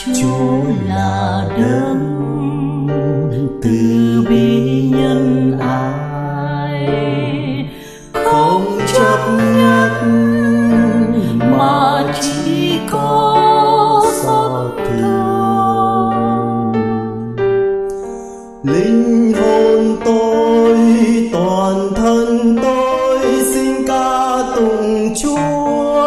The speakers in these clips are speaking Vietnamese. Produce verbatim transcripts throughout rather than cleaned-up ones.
Chúa là đấng từ bi nhân ái, không chấp nhất mà chỉ có xót thương. Linh hồn tôi, toàn thân tôi xin ca tụng Chúa,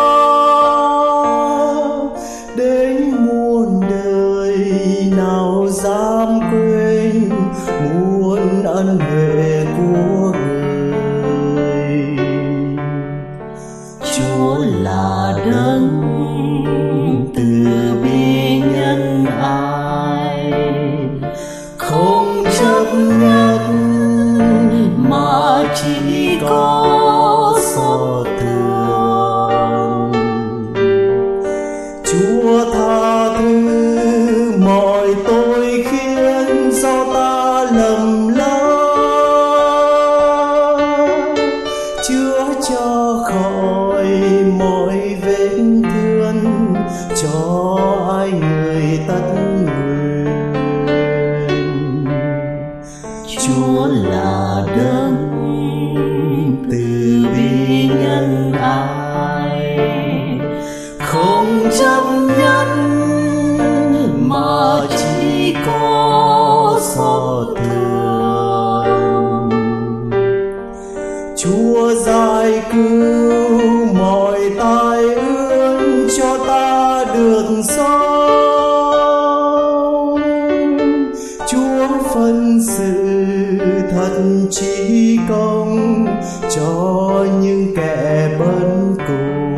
đến muôn đời nào dám quên muôn ân huệ của người. Chúa là đấng từ bi nhân ái, không chấp nhất mà chỉ có xót thương. Chúa tha thứ mọi tội khiến do ta lầm lỡ, chữa cho khỏi mọi vết thương cho ai người tất nguyện. Chúa là đấng từ bi nhân ái, không chấp nhất mà chỉ có xót thương. Chúa giải cứu mọi tai ương cho ta được sống. Chúa phân xử thật trí công cho những kẻ bất cùng.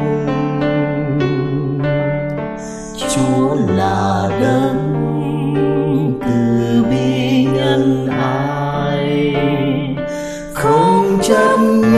Chúa là đấng từ bi nhân ái, không chấp